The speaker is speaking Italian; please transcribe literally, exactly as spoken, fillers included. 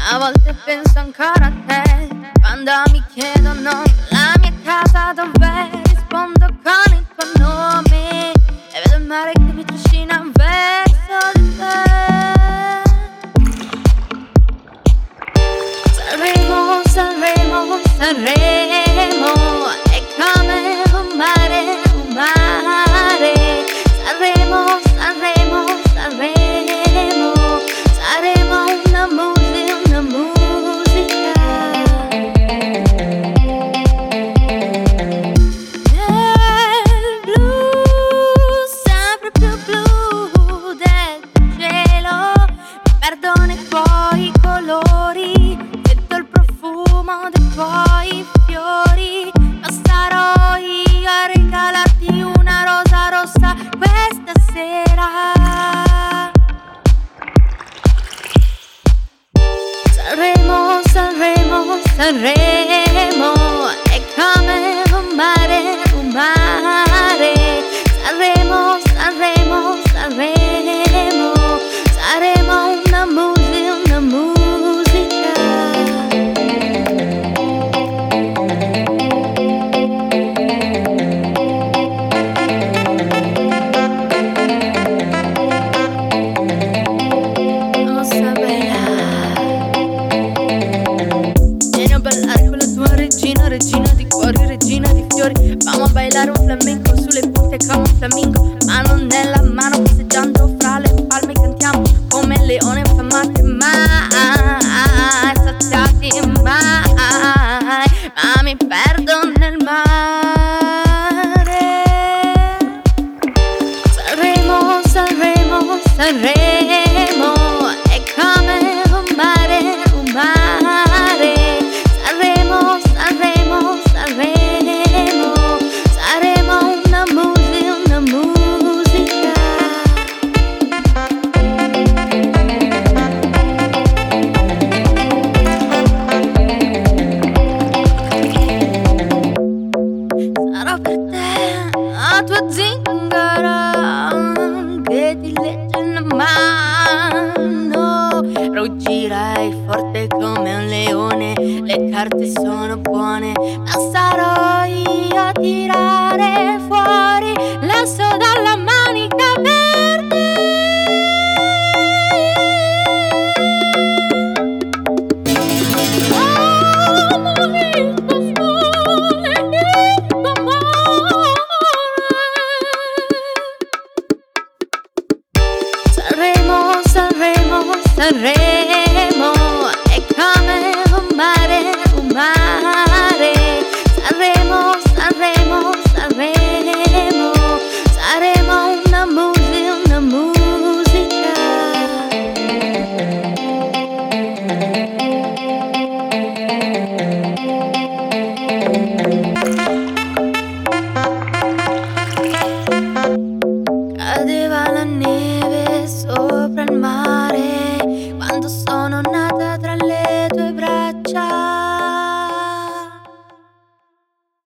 A volte penso ancora a te, quando mi chiedono la mia casa dov'è, rispondo con il tuo nome e vedo il mare che mi trascina verso di te. Sanremo, Sanremo, Sanremo, è come un mare, un mare. Sanremo, Sanremo, Sanremo, saremo una musica, una musica. Nel blu, sempre più blu del cielo, mi perdo nei tuoi colori, sento il profumo dei tuoi fiori, ma sarò io a regalarti una rosa rossa questa sera. Sanremo, Sanremo, Sanremo, è come un mare, un mare. Sanremo, Sanremo, Sanremo, saremo una musica, una musica. Vamos a bailar. Vieni a ballare con la tua regina, regina di cuori, regina di fiori. Vamo a bailare un flamenco sulle punte come un flamingo, mano nella mano passeggiando fra le palme cantiamo come leone inflammate, mai saziati, mai, ma mi perdo nel mare. Sanremo, Sanremo, Sanremo, è come un mare, un mare. Sanremo, Sanremo, Sanremo, saremo una musica, una musica. Sarò per te la tua zingara che ti legge in mano. Ruggirai forte come un leone, le carte sono buone, ma sarò io a tirare fuori l'asso dalla manica verde. Amore, il tuo sole, il tuo amore. Sanremo, Sanremo, Sanremo,